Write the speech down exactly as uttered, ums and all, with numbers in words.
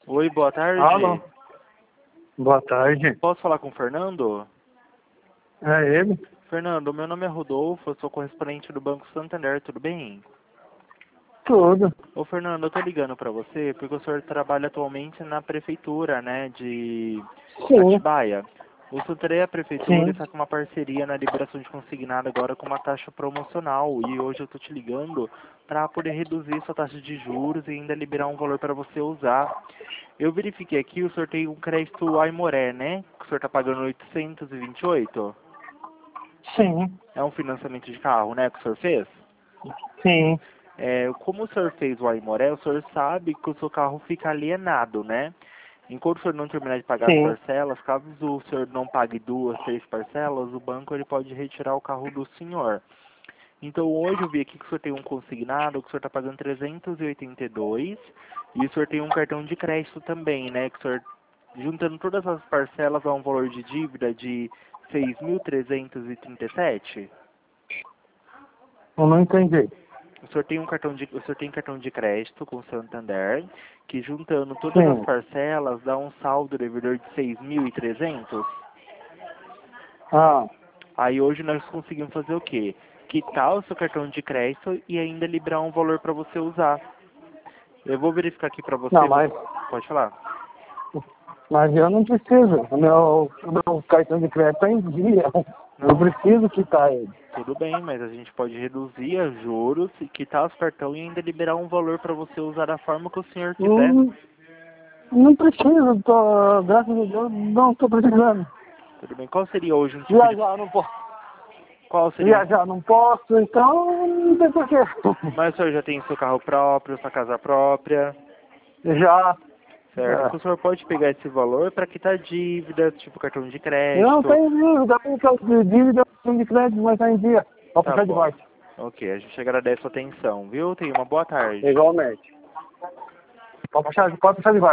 Oi, boa tarde. Alô. Boa tarde. Posso falar com o Fernando? É ele? Fernando, meu nome é Rodolfo, eu sou correspondente do Banco Santander, tudo bem? Tudo. Ô Fernando, eu tô ligando pra você porque o senhor trabalha atualmente na prefeitura, né, de Sim. Atibaia. O Santander e a prefeitura Sim. está com uma parceria na liberação de consignado agora com uma taxa promocional e hoje eu tô te ligando para poder reduzir sua taxa de juros e ainda liberar um valor para você usar. Eu verifiquei aqui, o senhor tem um crédito Aimoré, né? Que o senhor está pagando oitocentos e vinte e oito. Sim. É um financiamento de carro, né, que o senhor fez? Sim. É, como o senhor fez o Aimoré, o senhor sabe que o seu carro fica alienado, né? Enquanto o senhor não terminar de pagar as Sim. parcelas, caso o senhor não pague duas, três parcelas, o banco ele pode retirar o carro do senhor. Então hoje eu vi aqui que o senhor tem um consignado, que o senhor está pagando trezentos e oitenta e dois e o senhor tem um cartão de crédito também, né? Que o senhor, juntando todas as parcelas, dá um valor de dívida de seis mil trezentos e trinta e sete. Eu não entendi. O senhor tem um cartão de, o senhor tem cartão de crédito com o Santander, que juntando todas as Sim. parcelas dá um saldo devedor de seis mil e trezentos. Ah. Aí hoje nós conseguimos fazer o quê? Quitar o seu cartão de crédito e ainda liberar um valor para você usar. Eu vou verificar aqui para você. Não, mas, Pode falar. mas eu não preciso. O meu, o meu cartão de crédito é em dia. Não, Eu preciso quitar ele. tudo bem, mas a gente pode reduzir os juros e quitar os cartões e ainda liberar um valor para você usar da forma que o senhor quiser. Não, não preciso. Tô, graças a Deus, não estou precisando. Tudo bem. Qual seria hoje um tipo de... Viajar não posso. Qual seria um... Viajar não posso, então não tem porquê. Mas o senhor já tem seu carro próprio, sua casa própria, Já. certo? É. Então o senhor pode pegar esse valor para quitar dívidas, tipo cartão de Não crédito. tem dívida, tem que de dívida de crédito, mas tá em dia. Pode Tá puxar de bom. baixo. Ok, a gente agradece a sua atenção, viu? Tenha uma boa tarde. Igualmente. Pode puxar, pode puxar de baixo.